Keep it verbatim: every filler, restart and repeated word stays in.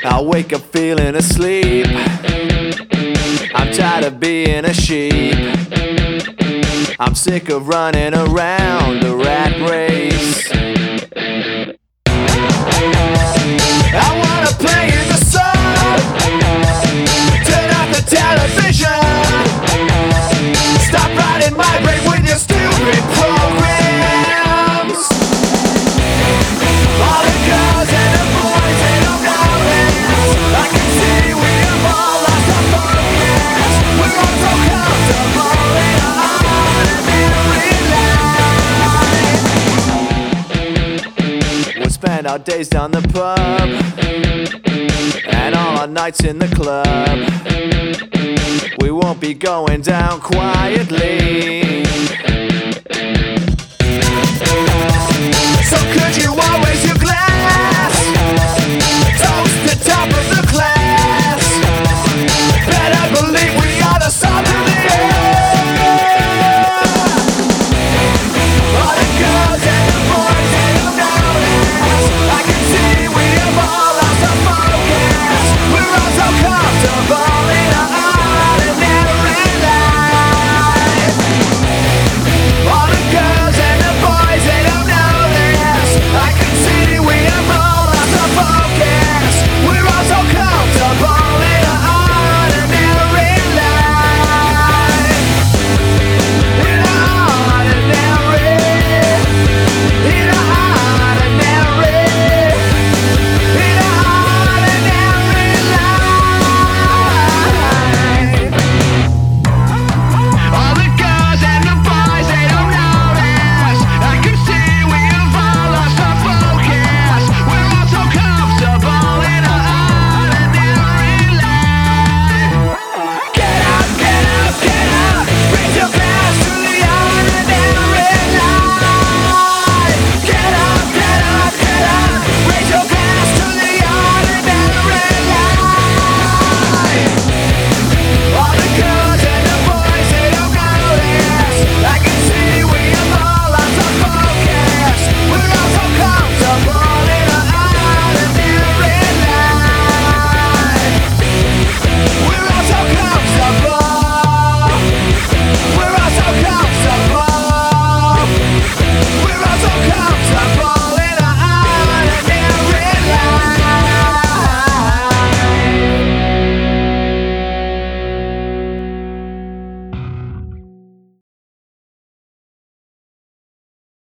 I wake up feeling asleep. I'm tired of being a sheep. I'm sick of running around the rat race. I wanna play in the sun. Turn off the television. Stop riding my brain with your stupid programs. All the girls and the boys, they don't know this. I can see we have all lost our focus. We're all so comfortable in our ordinary life. We'll spend our days down the pub and all our nights in the club. We won't be going down quietly. So could you always you glad?